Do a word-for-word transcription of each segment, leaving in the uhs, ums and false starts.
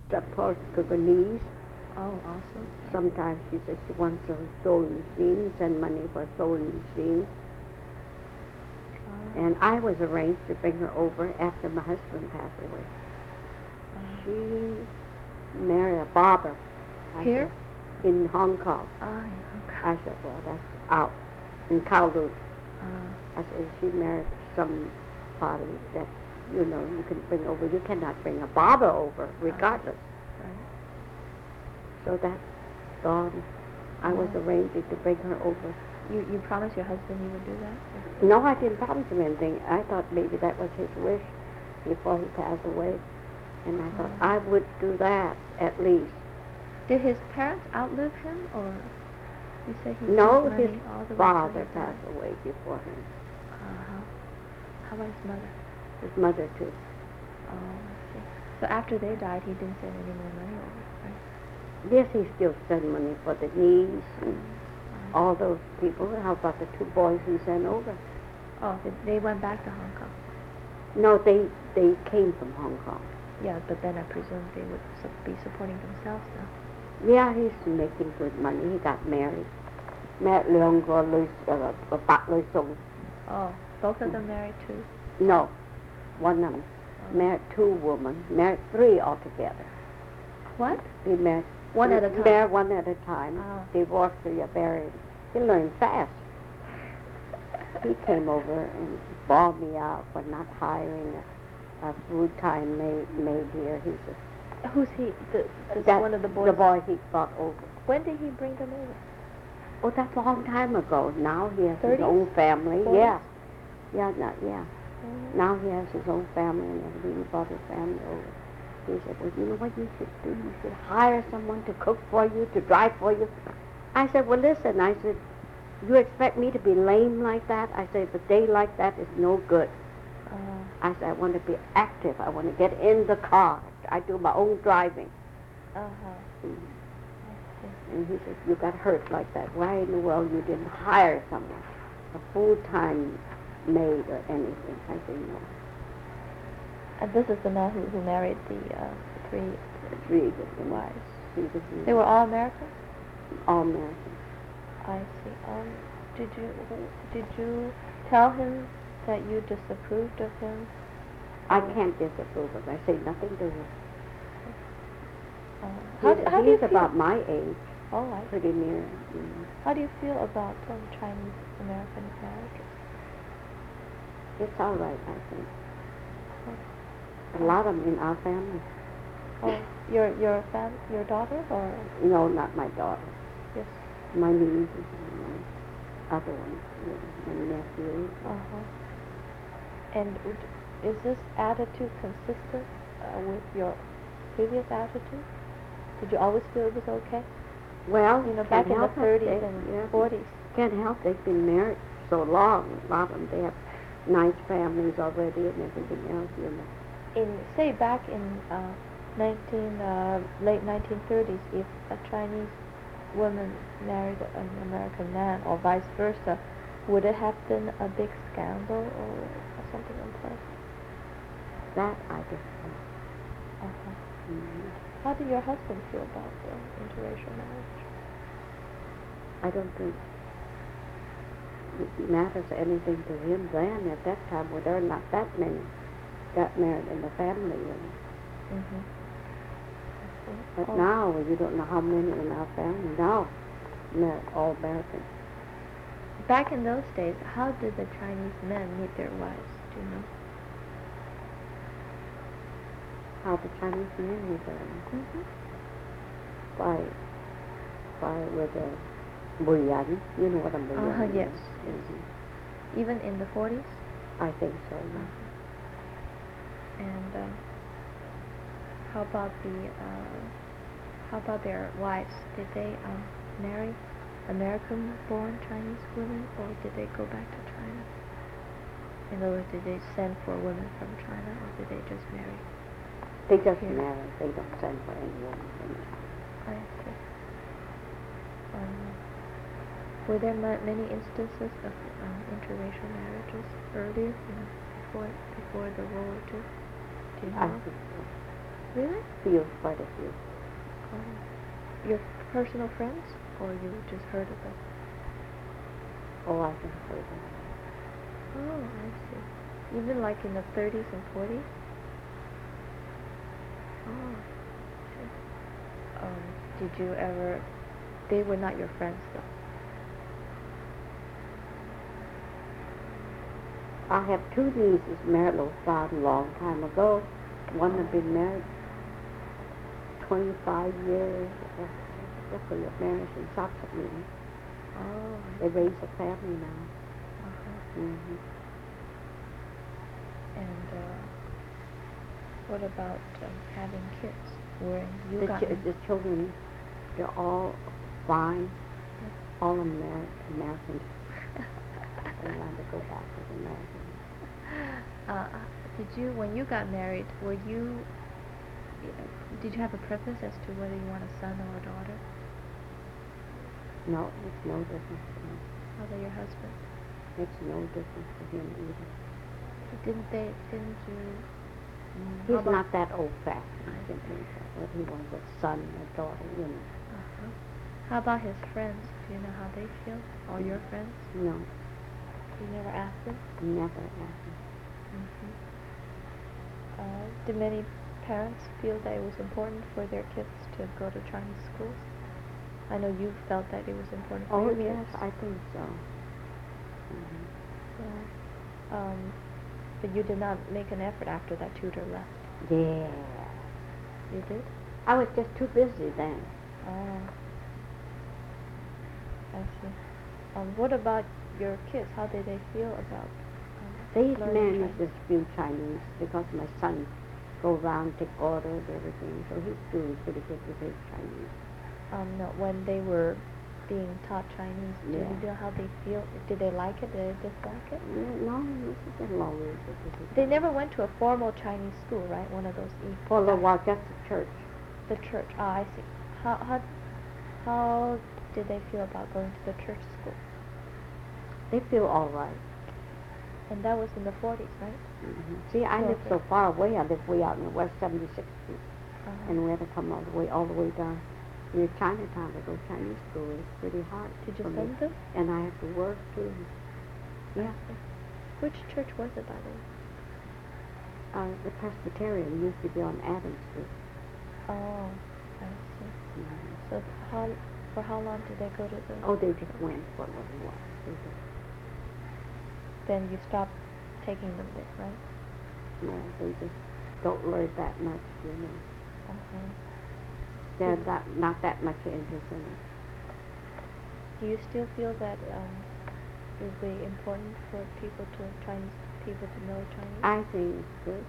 support to the knees. Oh, awesome. Sometimes she says she wants a sewing machine, send money for a sewing machine. Oh. And I was arranged to bring her over after my husband passed away. Oh. She married a barber. I Here? said, in Hong Kong. Oh, yeah. I said, well, that's out. In Kowloon. Uh, I said, she married somebody that, you know, you can bring over. You cannot bring a barber over, regardless. right. So that's gone. I was Oh. arranging to bring her over. You you promised your husband you would do that? No, I didn't promise him anything. I thought maybe that was his wish before he passed away. And I thought Oh. I would do that at least. Did his parents outlive him, or you said he No, sent his money all the way father to his dad? passed away before him. Uh-huh. How about his mother? His mother too. Oh, I see. So after they died, he didn't send any more money over, right? Yes, he still sent money for the knees and Uh-huh. all those people. How about the two boys he sent over? Oh, they, they went back to Hong Kong. No, they they came from Hong Kong. Yeah, but then I presume they would su- be supporting themselves now. Yeah, he's making good money. He got married. Met Leong Go Lui, uh, Bat Lui Sung. Oh, both of them married too? No, one of them. Oh. Married two women. Married three altogether. What? He married One at a time? Married one at a time. Oh. Divorced till you're buried. He learned fast. He came over and bawled me out for not hiring a, a full-time maid, maid here. He said, Who's he? The, this that, one of the boys? The boy he brought over. When did he bring them over? Oh, that's a long time ago. Now he has thirties? his own family. forties? Yeah. Yeah, no, yeah. Mm-hmm. Now he has his own family and everything. He brought his family over. He said, well, you know what you should do? You should hire someone to cook for you, to drive for you. I said, well, listen. I said, you expect me to be lame like that? I said, a day like that is no good. Uh, I said, I want to be active. I want to get in the car. I do my own driving. uh-huh. Mm. I see. And he said, you got hurt like that. Why in the world you didn't hire someone, a full-time maid or anything? I said, no. And this is the man who, who married the uh, three Three different wives. Three different They were all American? all American. I see. Um, did you did you tell him that you disapproved of him? I can't disapprove of him. I say nothing to him. Uh, how do, He's, how do you he's feel? about my age, Oh, I see. pretty near. You know. How do you feel about um, Chinese-American marriages? It's all right, I think. A lot of them in our family. Oh, your your fam your daughter or No, not my daughter. yes? My nieces and my other ones, you know, my nephews. Uh-huh. And would, is this attitude consistent uh, with your previous attitude? Did you always feel it was okay? Well, You know, can't back in the help it. thirties They- and yeah, forties. Can't help. They've been married so long. A lot of them, they have nice families already and everything else, you know. In say back in uh, nineteen uh, late nineteen thirties, if a Chinese woman married an American man or vice versa, would it have been a big scandal or something unpleasant? That I just know. Uh-huh. Mhm. How did your husband feel about the interracial marriage? I don't think it matters anything to him then. At that time, well, there are not that many got married in the family. You know. Mm-hmm. But Oh. now, you don't know how many in our family now married all Americans. Back in those days, how did the Chinese men meet their wives? Do you know? How the Chinese men were there. Mm-hmm. By, by with a buyan. You know what a buyan Uh-huh, is? yes, yes. Mhm. Even in the forties? I think so, yeah. And um, how about the uh, how about their wives? Did they um, marry American-born Chinese women, or did they go back to China? In other words, did they send for women from China, or did they just marry? They just Here. marry. They don't send for any woman. I see. Um, were there ma- many instances of um, interracial marriages earlier, you know, before before the World War Two? Do you I know? think so. Really? Few, quite a few. Oh. Your personal friends, or you just heard of them? Oh, I can heard them. Oh, I see. Even like in the thirties and forties? Oh, okay. Um, did you ever, they were not your friends though? I have two nieces married those died a long time ago. One had been married twenty-five years. Roughly married in Soxham. Oh. They raised a family now. Uh-huh. Mm-hmm. And uh, what about um, having kids? Where you The, got ch- the children, they're all fine. Yeah. All Amer- Americans. They want to go back as Americans. Uh, did you, when you got married, were you, did you have a preference as to whether you want a son or a daughter? No, it's no difference to me. How about your husband? It's no difference to him either. Didn't they, didn't you? Mm, He's how about- not that old-fashioned. He can think that, but he wants a son or a daughter, you know. Uh-huh. How about his friends? Do you know how they feel? All your friends? No, You never asked them? never happened. Mm-hmm. Uh, did many parents feel that it was important for their kids to go to Chinese schools? I know you felt that it was important for Oh, your yes, kids. I think so. Mhm. Yeah. Um, but you did not make an effort after that tutor left. Yeah. You did? I was just too busy then. Oh. I see. Um, what about your kids? How did they feel about um, These learning managed to Chinese? speak Chinese because my son go around, take orders, everything, so he's doing pretty good with his Chinese. Um, no, when they were being taught Chinese, do Yeah. you know how they feel? Did they like it? Did they dislike it? Yeah, no, this is getting along with it. This is They fine. never went to a formal Chinese school, right? One of those e- For a little uh, while, just the church. the church. Ah, I see. How how how did they feel about going to the church school? They feel all right. And that was in the forties, right? Mm-hmm. See, I Well, live so far away. I live way out in the West seventy-sixth Street, Uh-huh. and we had to come all the way, all the way down near Chinatown to go Chinese school. It's pretty hard. Did you for me. send them? And I have to work too. Yeah. Which church was it, by the way? Uh, the Presbyterian used to be on Adams Street. Oh, I see. Mhm. So how for how long did they go to the? Oh, they just went for a little while. They just, Then you stopped taking them there, right? yeah, they just don't learn that much, you know. Uh-huh. They're not, not that much interest in it. Do you still feel that um, it would be important for people to Chinese people to know Chinese? I think it's good.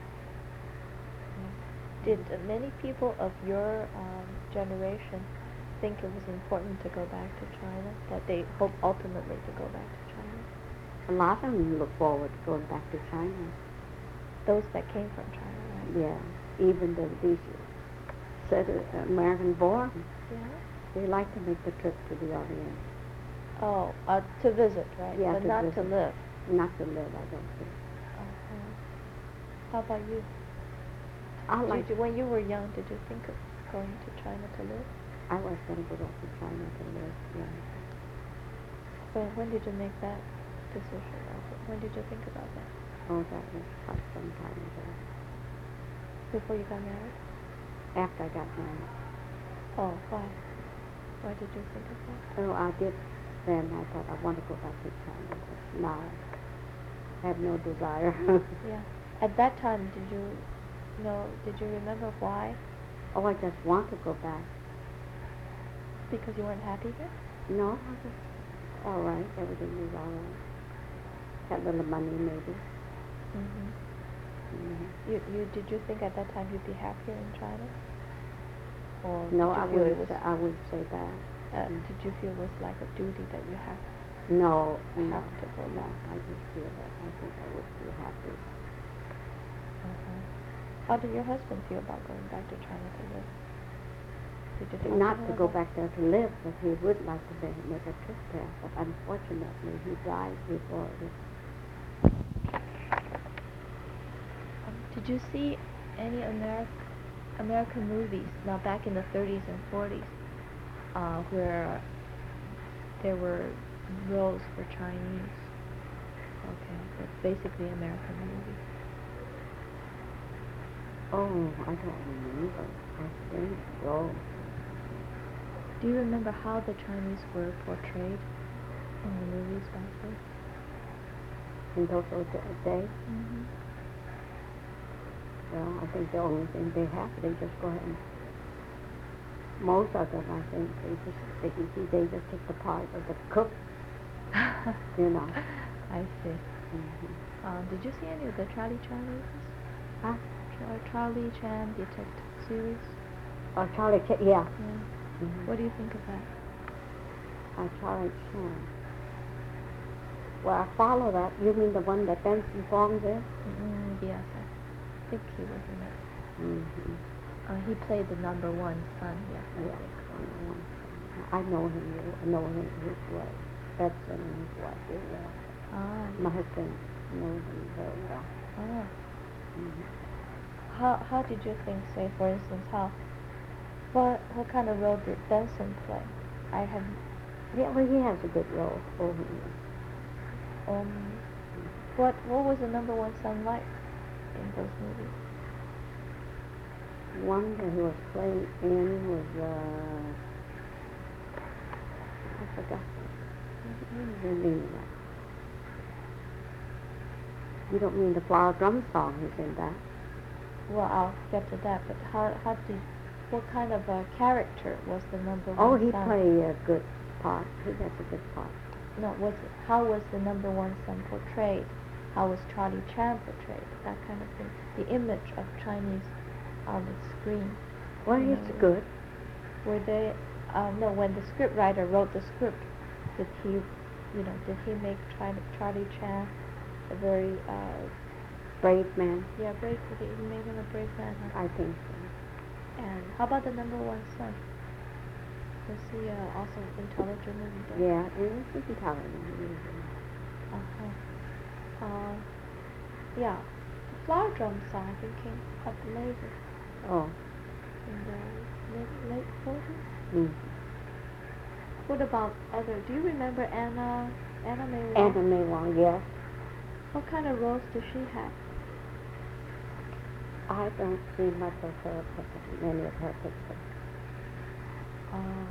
Did uh, many people of your um, generation think it was important to go back to China? That they hope ultimately to go back to China? A lot of them look forward to going back to China. Those that came from China, right? Yeah, even the these said uh, American born, Yeah. they like to make the trip to the Orient. Oh, uh, to visit, right? Yeah, but to not to visit. live. Not to live, I don't think. Uh-huh. How about you? I Did like. you, when you were young, did you think of going to China to live? I was going to go back to China to live. Yeah. When, when did you make that decision? Or when did you think about that? Oh, that was quite some time ago. Before you got married? After I got married. Oh, why? Why did you think of that? Oh, I did. Then I thought I want to go back to China, but now I have no desire. Yeah. At that time, did you know? Did you remember why? Oh, I just want to go back. Because you weren't happy there? No, I was all right. Everything was all right. Got a little money, maybe. Mm-hmm. Mm-hmm. You, you, did you think at that time you'd be happier in China? Or No, did you I feel it wouldn't. was, Say, I wouldn't say that. uh, Mm. did you feel it was like a duty that you have? No, I no, have to go no. back. I just feel that. I think I would be happy. Uh-huh. How did your husband feel about going back to China to live? Did you talk Not to him to go about- back there to live, but he would like to be, make a trip there. But unfortunately, he died before it. Um, did you see any American American movies, now back in the thirties and forties, uh, where there were roles for Chinese. Okay, that's basically American movies. Oh, I don't remember. I think so. Do you remember how the Chinese were portrayed in the movies back then? In those old days? Mm-hmm. Well, I think the only thing they have, they just go ahead and, most of them, I think, they just, they, they just take the part of the cook, you know. I see. Mm-hmm. Um, did you see any of the Charlie Chan movies? Huh? Char- Charlie Chan Detective Series? Oh, Charlie Chan, yeah. Yeah. Mm-hmm. What do you think of that? Uh, Charlie Chan. Well, I follow that. You mean the one that Benson Fong's in? Mm, yes, I think he was in it. Mm-hmm. Uh, he played the number one son, yes, I Yeah. think. I know him. I know him. His wife, Benson, and his wife very well. Ah. My husband knows him very well. Ah. Mm-hmm. How how did you think, say, for instance, how what what kind of role did Benson play? I have Yeah, well, he has a good role over him. um what what was the number one son like in those movies? One that he was playing in was, uh, I forgot. What is the name of that? You don't mean the Flower Drum Song he's in that? Well, I'll get to that, but how how did what kind of a character was the number one Oh, he son? played a good part. He has a good part. No, was it, how was the number one son portrayed? How was Charlie Chan portrayed? That kind of thing. The image of Chinese on the screen. Well, you he's know, good. Were they, uh, no, when the script writer wrote the script, did he, you know, did he make China, Charlie Chan a very, uh, Brave man. yeah, brave, he made him a brave man, huh? I think so. And how about the number one son? Was he uh, also intelligent and bright? Yeah, and he's intelligent. Uh-huh. Uh, yeah. The Flower Drum Song, I think, came up later Oh. in the late, late forties. Mm. What about other, do you remember Anna, Anna May Wong? Anna May Wong, yes. What kind of roles does she have? I don't see much of her, many of her pictures. Uh,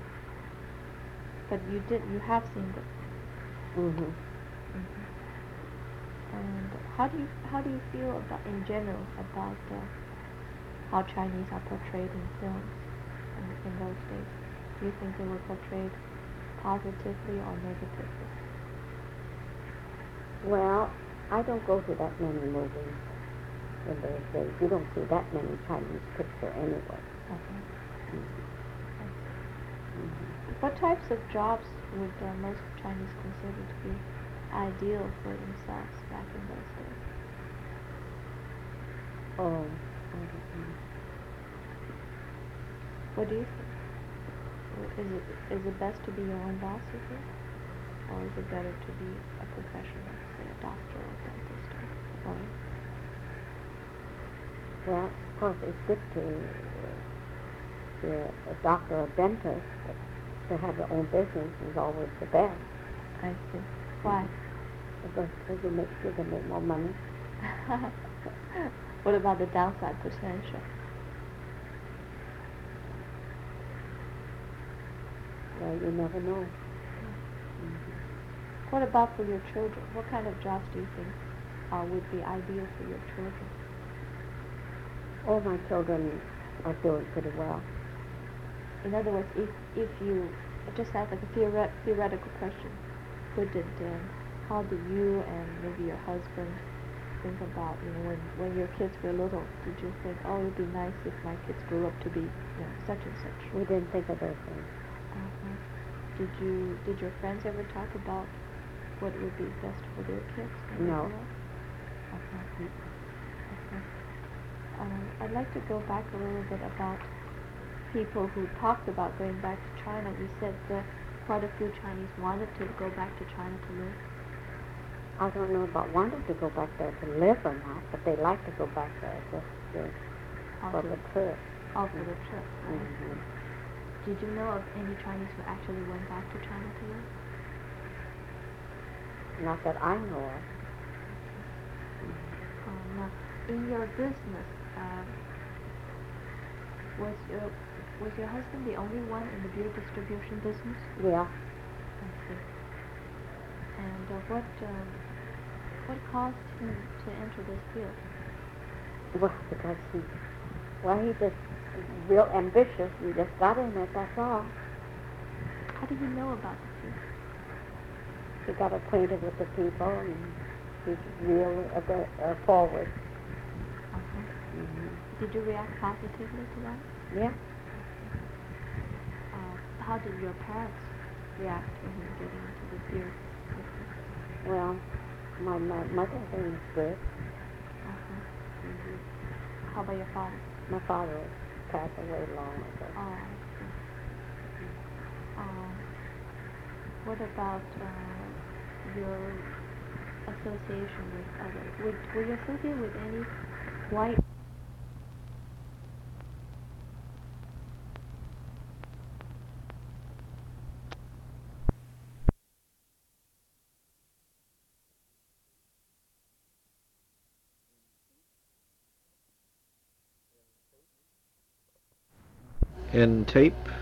but you did, you have seen them. Mm-hmm. Mm-hmm. And how do you how do you feel about in general about uh, how Chinese are portrayed in films in, in those days? Do you think they were portrayed positively or negatively? Well, I don't go to that many movies in those days. You don't see that many Chinese pictures anyway. Okay. Mm-hmm. Mm-hmm. What types of jobs would uh, most Chinese consider to be ideal for themselves back in those days? Oh, I don't know. What do you think? Is it is it best to be your own boss, you think? Or is it better to be a professional, say a doctor or dentist or a lawyer? Well, of course, it's good to be a doctor or dentist, but to have your own business is always the best. I see. Why? Because you make, you can make more money. What about the downside potential? Well, you never know. Mm-hmm. What about for your children? What kind of jobs do you think uh, would be ideal for your children? All my children are doing pretty well. In other words, if if you just ask like a theoret- theoretical question, would it, um, how do you and maybe your husband think about, you know, when when your kids were little, did you think, oh, it would be nice if my kids grew up to be, you know, such and such? We didn't think of those things. Uh-huh. Did you did your friends ever talk about what would be best for their kids? when they No. grew up? Uh-huh. Okay. Um, I'd like to go back a little bit about people who talked about going back to China. You said that quite a few Chinese wanted to go back to China to live. I don't know about wanting to go back there to live or not, but they like to go back there just to All for to- the trip. All for the trip, right? Mhm. Did you know of any Chinese who actually went back to China to live? Not that I know of. Um, now, in your business, uh, was your was your husband the only one in the beer distribution business? Yeah. I see. And uh, what uh, what caused him to enter this field? Well, because he, well, he just real ambitious. He just got in it. That's all. How did he know about the field? He got acquainted with the people, and he's real uh, the- uh, forward. Uh-huh. Mhm. Did you react positively to that? Yeah. Uh, how did your parents react to him getting into the beer business? Well, my, my mother thing is good. Uh-huh. Mhm. How about your father? My father passed away long ago. Oh, I see. Um, what about uh, your association with others? Would, were you associated with any white? In tape